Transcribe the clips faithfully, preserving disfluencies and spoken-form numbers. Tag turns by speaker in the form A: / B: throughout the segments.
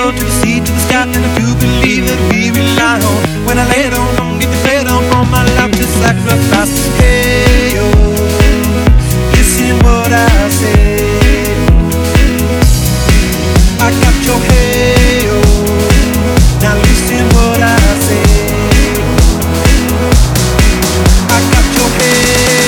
A: go to the sea, to the sky, and I do believe that we rely on. When I lay down, don't get the fed on on my life to sacrifice. Hey yo, listen what I say. I got your hey yo, now listen what I say. I got your hey.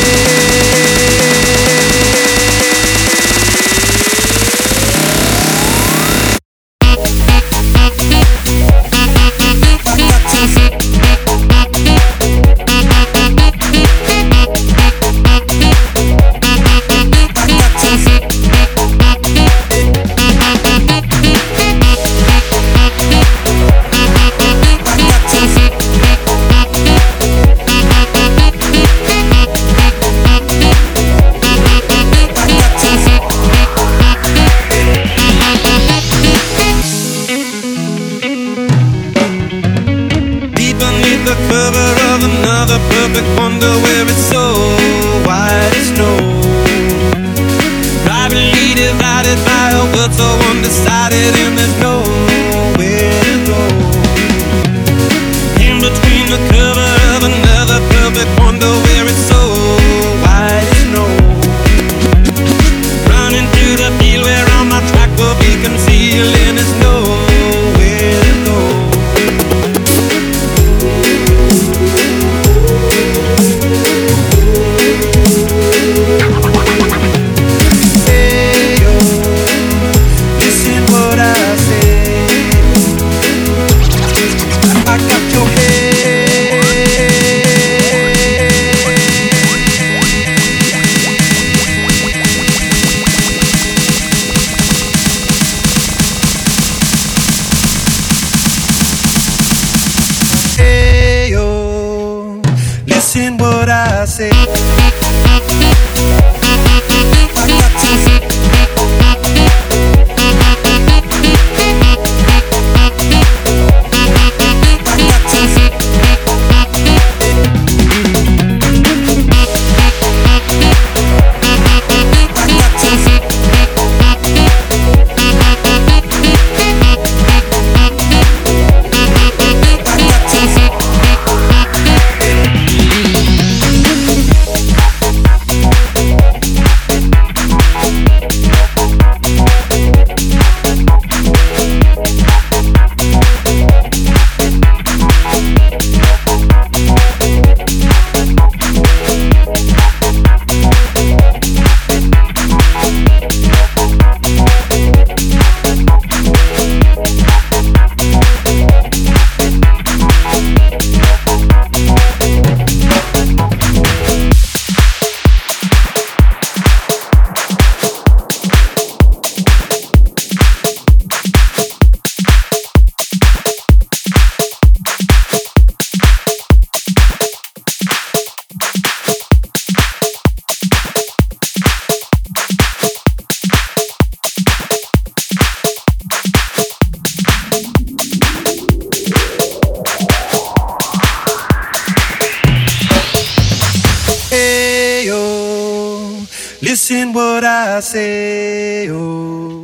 A: The cover of another perfect wonder where it's so white as snow, privately divided by a world so undecided, and there's nowhere to go. In between the cover of another perfect wonder where it's so white as snow, running through the field where all my track will be concealed, and there's nowhere to go. Listen what I say. I got to listen what I say, oh.